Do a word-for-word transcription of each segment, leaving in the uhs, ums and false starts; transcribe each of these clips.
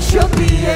що ти є.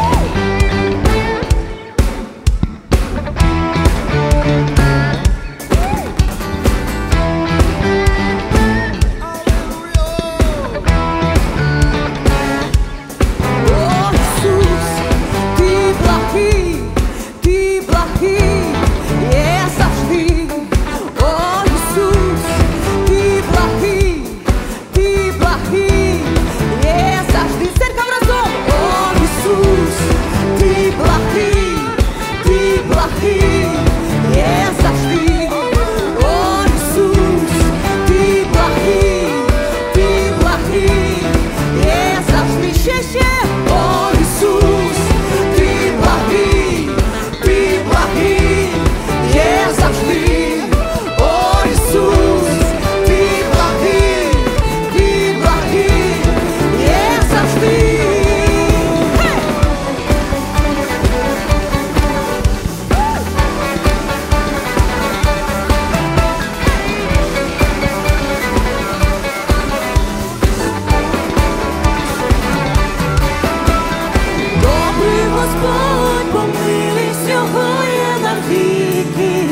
Господь, бо милість його є навіки.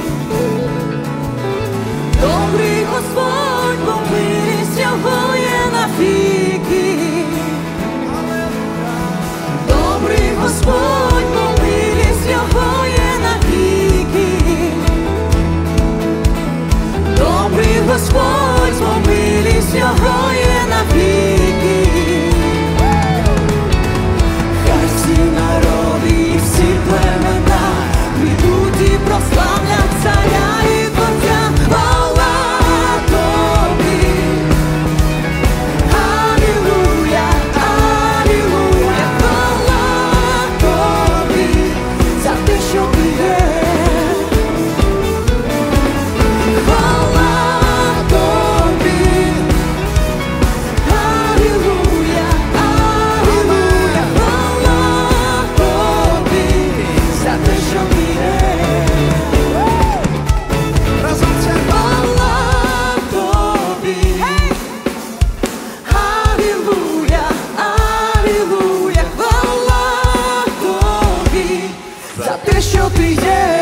Добрий Господь, бо милість його є навіки. Добрий Господь, бо милість його є навіки. Добрий Господь, бо милість його є навіки. Всі народи і всі племена прийдуть і прославлять царя і Творця. Хвала тобі, алілуя, алілуя, хвала тобі за те, що ти є. Хвала тобі, алілуя, алілуя, за те, що ти є. Разом це Хвала тобі, алілуя, алілуя, хвала тобі за те, що ти є.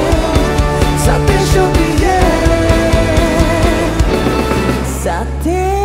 За те,